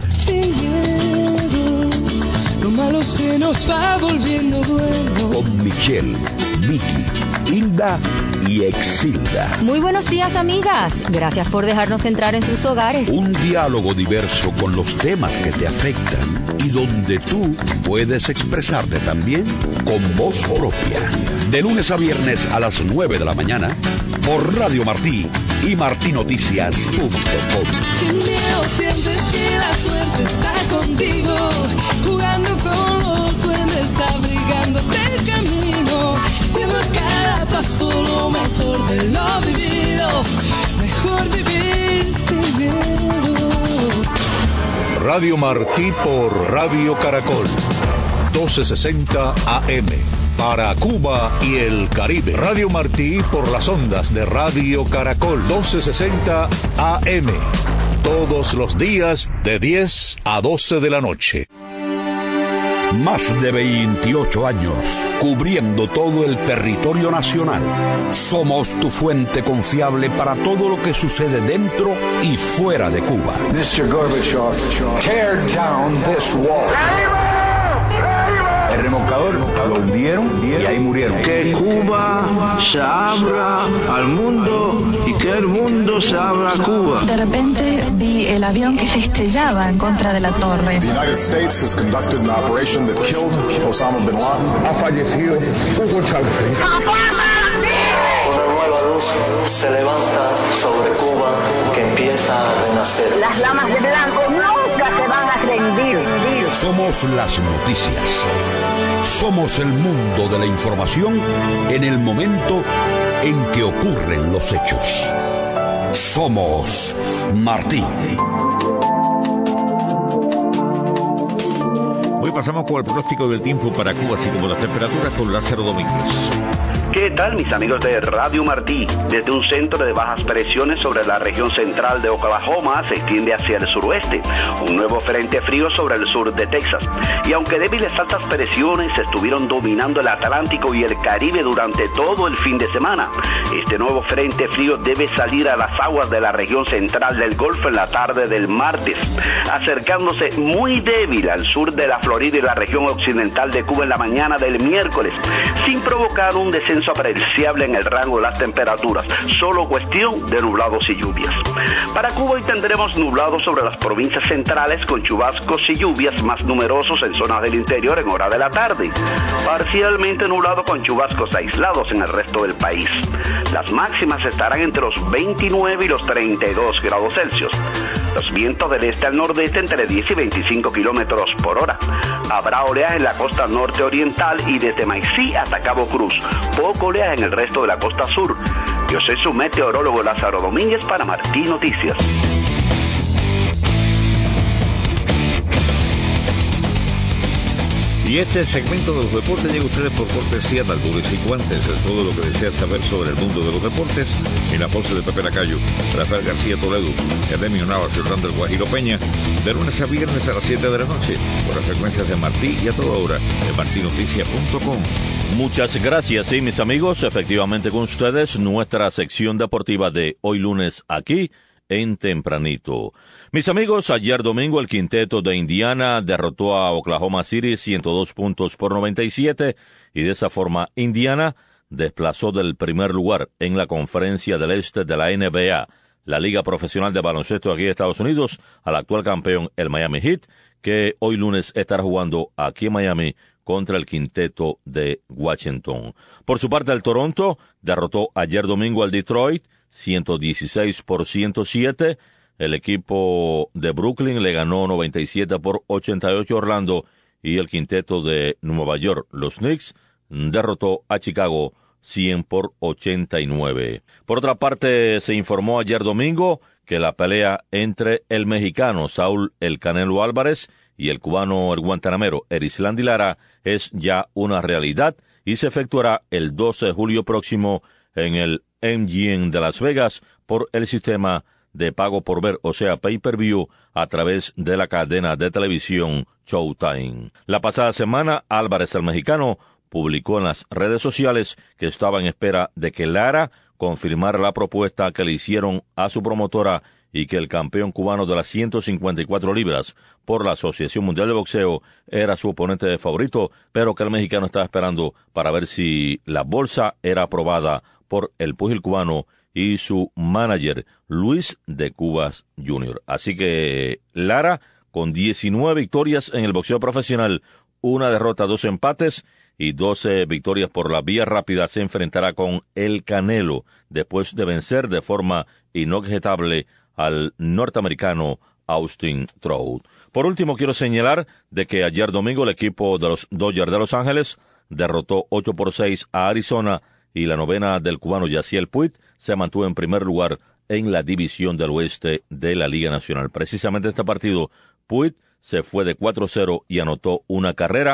Lo malo se nos va volviendo bueno. Con Michelle, Vicky, Hilda y Exilda. Muy buenos días, amigas. Gracias por dejarnos entrar en sus hogares. Un diálogo diverso con los temas que te afectan y donde tú puedes expresarte también con voz propia. De lunes a viernes a las nueve de la mañana por Radio Martí y martinoticias punto com. Sin miedo sientes que la suerte está contigo, jugando con los duendes, abrigándote el camino, siendo cada paso lo mejor de lo vivido, mejor vivir sin miedo. Radio Martí por Radio Caracol, doce sesenta A M. para Cuba y el Caribe. Radio Martí por las ondas de Radio Caracol doce sesenta A M. Todos los días de diez a doce de la noche. Más de veintiocho años, cubriendo todo el territorio nacional. Somos tu fuente confiable para todo lo que sucede dentro y fuera de Cuba. mister Gorbachev, tear down this wall. El remolcador lo hundieron y ahí murieron. Que Cuba se abra al mundo y que el mundo se abra a Cuba. De repente vi el avión que se estrellaba en contra de la torre. The United States has conducted an operation that killed Osama bin Laden. Ha fallecido Hugo Chávez. Una nueva luz se levanta sobre Cuba que empieza a renacer. Las lamas de blanco nunca se van a rendir. Somos las noticias. Somos el mundo de la información en el momento en que ocurren los hechos. Somos Martí. Hoy pasamos con el pronóstico del tiempo para Cuba, así como las temperaturas con Lázaro Domínguez. ¿Qué tal, mis amigos de Radio Martí? Desde un centro de bajas presiones sobre la región central de Oklahoma se extiende hacia el suroeste, un nuevo frente frío sobre el sur de Texas. Y aunque débiles altas presiones estuvieron dominando el Atlántico y el Caribe durante todo el fin de semana, este nuevo frente frío debe salir a las aguas de la región central del Golfo en la tarde del martes, acercándose muy débil al sur de la Florida y la región occidental de Cuba en la mañana del miércoles, sin provocar un descenso apreciable en el rango de las temperaturas, solo cuestión de nublados y lluvias. Para Cuba hoy tendremos nublados sobre las provincias centrales con chubascos y lluvias más numerosos en zonas del interior en hora de la tarde, parcialmente nublado con chubascos aislados en el resto del país. Las máximas estarán entre los veintinueve y los treinta y dos grados Celsius. Los vientos del este al nordeste entre diez y veinticinco kilómetros por hora. Habrá oleaje en la costa norte oriental y desde Maicí hasta Cabo Cruz. Poco oleaje en el resto de la costa sur. Yo soy su meteorólogo Lázaro Domínguez para Martí Noticias. Y este segmento de los deportes llega a ustedes por cortesía de Altuves y Guantes. Es todo lo que deseas saber sobre el mundo de los deportes en la voz de Pepe Lacayo, Rafael García Toledo, Edemio Navas y Orlando El Guajiro Peña, de lunes a viernes a las siete de la noche, por las frecuencias de Martí y a toda hora en martí noticias punto com. Muchas gracias, sí, mis amigos. Efectivamente con ustedes, nuestra sección deportiva de hoy lunes aquí en Tempranito. Mis amigos, ayer domingo el quinteto de Indiana derrotó a Oklahoma City ciento dos puntos por noventa y siete y de esa forma Indiana desplazó del primer lugar en la conferencia del este de la N B A, la Liga Profesional de Baloncesto aquí de Estados Unidos, al actual campeón, el Miami Heat, que hoy lunes estará jugando aquí en Miami contra el quinteto de Washington. Por su parte, el Toronto derrotó ayer domingo al Detroit ciento dieciséis por ciento siete. El equipo de Brooklyn le ganó noventa y siete por ochenta y ocho a Orlando y el quinteto de Nueva York, los Knicks, derrotó a Chicago cien por ochenta y nueve. Por otra parte, se informó ayer domingo que la pelea entre el mexicano Saúl El Canelo Álvarez y el cubano el guantanamero Erislandy Lara es ya una realidad y se efectuará el doce de julio próximo en el M G M de Las Vegas por el sistema de pago por ver, o sea, pay-per-view, a través de la cadena de televisión Showtime. La pasada semana, Álvarez, el mexicano, publicó en las redes sociales que estaba en espera de que Lara confirmara la propuesta que le hicieron a su promotora y que el campeón cubano de las ciento cincuenta y cuatro libras por la Asociación Mundial de Boxeo era su oponente de favorito, pero que el mexicano estaba esperando para ver si la bolsa era aprobada por el púgil cubano y su manager, Luis de Cubas junior Así que Lara, con diecinueve victorias en el boxeo profesional, una derrota, dos empates y doce victorias por la vía rápida, se enfrentará con El Canelo después de vencer de forma inobjetable al norteamericano Austin Trout. Por último, quiero señalar de que ayer domingo el equipo de los Dodgers de Los Ángeles derrotó ocho por seis a Arizona y la novena del cubano Yasiel Puig se mantuvo en primer lugar en la división del oeste de la Liga Nacional. Precisamente este partido, Puig se fue de cuatro cero y anotó una carrera.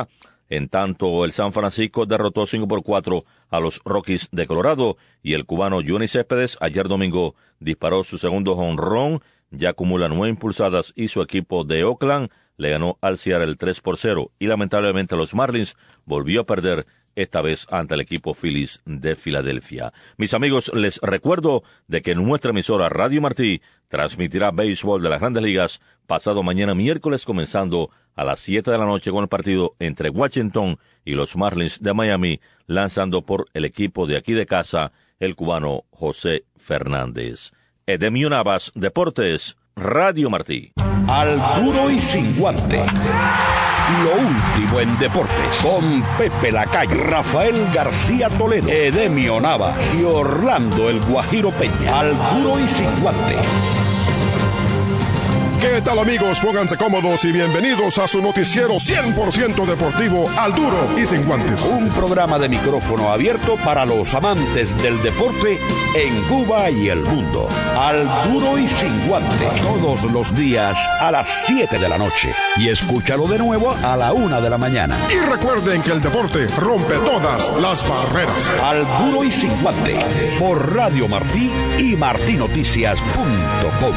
En tanto, el San Francisco derrotó cinco por cuatro a los Rockies de Colorado y el cubano Johnny Céspedes ayer domingo disparó su segundo jonrón, ya acumula nueve impulsadas y su equipo de Oakland le ganó al Seattle tres por cero y lamentablemente los Marlins volvió a perder esta vez ante el equipo Phillies de Filadelfia. Mis amigos, les recuerdo de que nuestra emisora Radio Martí transmitirá béisbol de las Grandes Ligas pasado mañana miércoles comenzando a las siete de la noche con el partido entre Washington y los Marlins de Miami, lanzando por el equipo de aquí de casa, el cubano José Fernández. Edemio Navas, Deportes, Radio Martí. Al duro y sin guante. Lo último en deportes, con Pepe Lacayo, Rafael García Toledo, Edemio Navas y Orlando el Guajiro Peña. Al duro y sin guante. ¿Qué tal, amigos? Pónganse cómodos y bienvenidos a su noticiero cien por ciento deportivo Al Duro y Sin Guantes. Un programa de micrófono abierto para los amantes del deporte en Cuba y el mundo. Al Duro y Sin Guante. Todos los días a las siete de la noche. Y escúchalo de nuevo a la una de la mañana. Y recuerden que el deporte rompe todas las barreras. Al Duro y Sin Guante. Por Radio Martí y martinoticias punto com.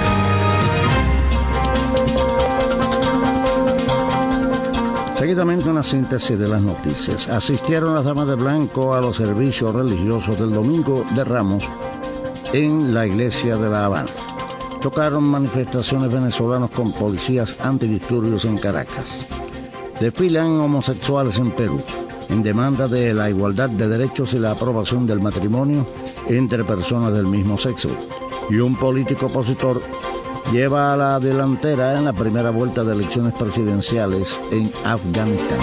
Seguidamente una síntesis de las noticias. Asistieron las damas de blanco a los servicios religiosos del Domingo de Ramos en la iglesia de La Habana. Chocaron manifestaciones venezolanas con policías antidisturbios en Caracas. Desfilan homosexuales en Perú en demanda de la igualdad de derechos y la aprobación del matrimonio entre personas del mismo sexo. Y un político opositor lleva a la delantera en la primera vuelta de elecciones presidenciales en Afganistán.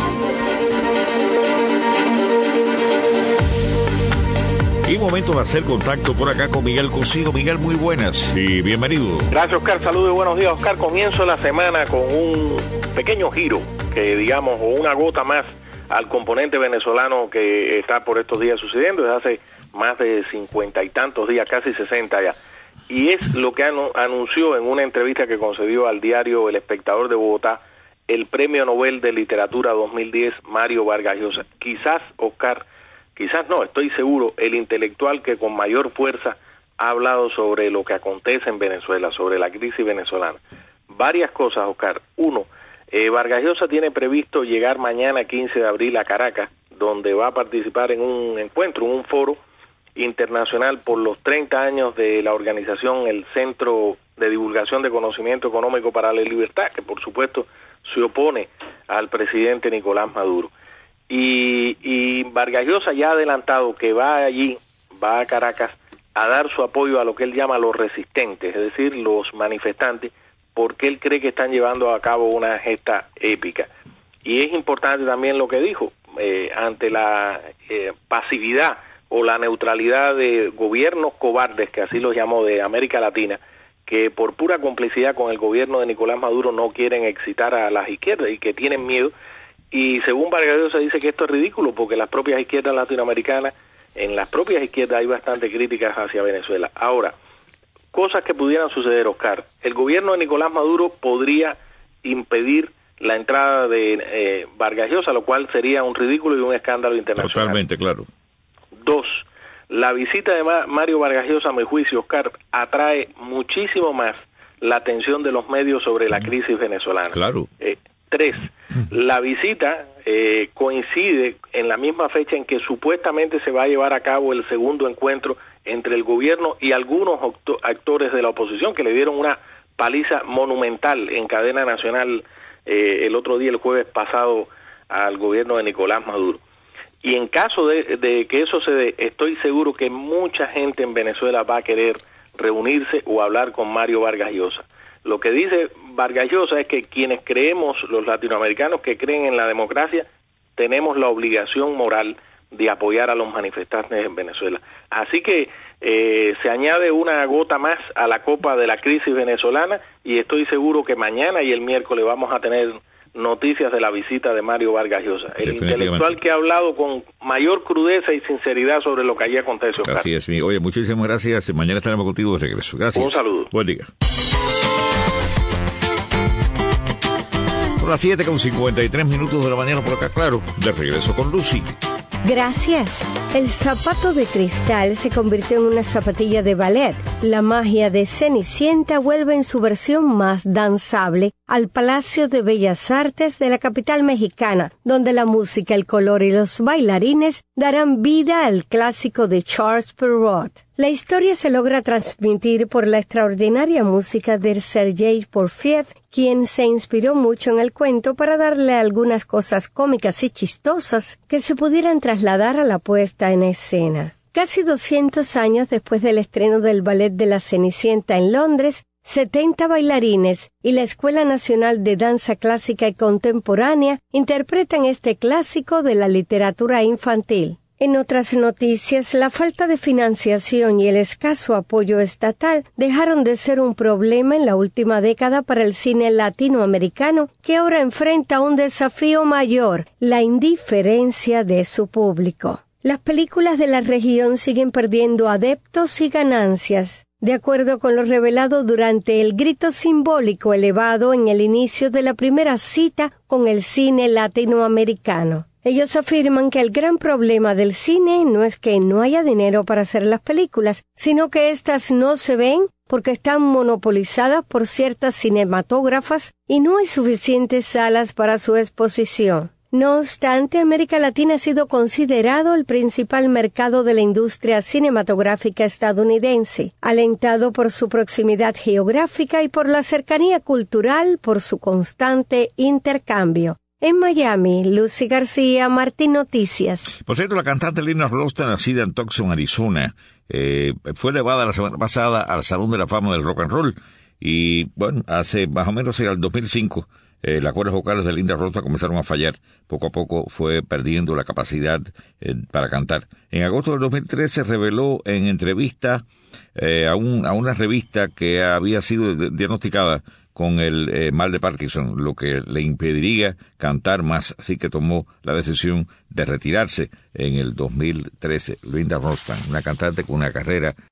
Y momento de hacer contacto por acá con Miguel Cosío. Miguel, muy buenas y bienvenido. Gracias, Oscar. Saludos y buenos días, Oscar. Comienzo la semana con un pequeño giro, que digamos, o una gota más al componente venezolano que está por estos días sucediendo desde hace más de cincuenta y tantos días, casi sesenta ya. Y es lo que anunció en una entrevista que concedió al diario El Espectador de Bogotá el Premio Nobel de Literatura dos mil diez, Mario Vargas Llosa. Quizás, Oscar, quizás no, estoy seguro, el intelectual que con mayor fuerza ha hablado sobre lo que acontece en Venezuela, sobre la crisis venezolana. Varias cosas, Oscar. Uno, eh, Vargas Llosa tiene previsto llegar mañana, quince de abril, a Caracas, donde va a participar en un encuentro, en un foro internacional por los treinta años de la organización, el Centro de Divulgación de Conocimiento Económico para la Libertad, que por supuesto se opone al presidente Nicolás Maduro. Y, y Vargas Llosa ya ha adelantado que va allí, va a Caracas, a dar su apoyo a lo que él llama los resistentes, es decir, los manifestantes, porque él cree que están llevando a cabo una gesta épica. Y es importante también lo que dijo, eh, ante la eh, pasividad o la neutralidad de gobiernos cobardes, que así los llamó, de América Latina, que por pura complicidad con el gobierno de Nicolás Maduro no quieren excitar a las izquierdas y que tienen miedo. Y según Vargas Llosa dice que esto es ridículo porque las propias izquierdas latinoamericanas, en las propias izquierdas hay bastante críticas hacia Venezuela. Ahora, cosas que pudieran suceder, Oscar. El gobierno de Nicolás Maduro podría impedir la entrada de eh, Vargas Llosa, lo cual sería un ridículo y un escándalo internacional. Totalmente, claro. Dos, la visita de Mario Vargas Llosa, a mi juicio, Oscar, atrae muchísimo más la atención de los medios sobre la crisis venezolana. Claro. Eh, tres, la visita eh, coincide en la misma fecha en que supuestamente se va a llevar a cabo el segundo encuentro entre el gobierno y algunos actores de la oposición que le dieron una paliza monumental en cadena nacional eh, el otro día, el jueves pasado, al gobierno de Nicolás Maduro. Y en caso de, de que eso se dé, estoy seguro que mucha gente en Venezuela va a querer reunirse o hablar con Mario Vargas Llosa. Lo que dice Vargas Llosa es que quienes creemos, los latinoamericanos que creen en la democracia, tenemos la obligación moral de apoyar a los manifestantes en Venezuela. Así que eh, se añade una gota más a la copa de la crisis venezolana y estoy seguro que mañana y el miércoles vamos a tener noticias de la visita de Mario Vargas Llosa, el intelectual que ha hablado con mayor crudeza y sinceridad sobre lo que allí acontece, Oscar. Así es, mi. Oye, muchísimas gracias. Mañana estaremos contigo de regreso. Gracias. Un saludo. Buen día. Son las siete con cincuenta y tres minutos de la mañana por acá, claro. De regreso con Lucy. Gracias. El zapato de cristal se convirtió en una zapatilla de ballet. La magia de Cenicienta vuelve en su versión más danzable al Palacio de Bellas Artes de la capital mexicana, donde la música, el color y los bailarines darán vida al clásico de Charles Perrault. La historia se logra transmitir por la extraordinaria música de Sergei Prokofiev, quien se inspiró mucho en el cuento para darle algunas cosas cómicas y chistosas que se pudieran trasladar a la puesta en escena. Casi doscientos años después del estreno del ballet de la Cenicienta en Londres, setenta bailarines y la Escuela Nacional de Danza Clásica y Contemporánea interpretan este clásico de la literatura infantil. En otras noticias, la falta de financiación y el escaso apoyo estatal dejaron de ser un problema en la última década para el cine latinoamericano, que ahora enfrenta un desafío mayor, la indiferencia de su público. Las películas de la región siguen perdiendo adeptos y ganancias, de acuerdo con lo revelado durante el grito simbólico elevado en el inicio de la primera cita con el cine latinoamericano. Ellos afirman que el gran problema del cine no es que no haya dinero para hacer las películas, sino que éstas no se ven porque están monopolizadas por ciertas cinematógrafas y no hay suficientes salas para su exposición. No obstante, América Latina ha sido considerado el principal mercado de la industria cinematográfica estadounidense, alentado por su proximidad geográfica y por la cercanía cultural por su constante intercambio. En Miami, Lucy García, Martín Noticias. Por cierto, la cantante Lina Rhosta, nacida en Tucson, Arizona, eh, fue elevada la semana pasada al Salón de la Fama del Rock and Roll. Y, bueno, hace más o menos en el dos mil cinco, eh, las cuerdas vocales de Linda Rhosta comenzaron a fallar. Poco a poco fue perdiendo la capacidad eh, para cantar. En agosto del dos mil trece reveló en entrevista eh, a, un, a una revista que había sido diagnosticada con el eh, mal de Parkinson, lo que le impediría cantar más, así que tomó la decisión de retirarse en el dos mil trece. Linda Ronstadt, una cantante con una carrera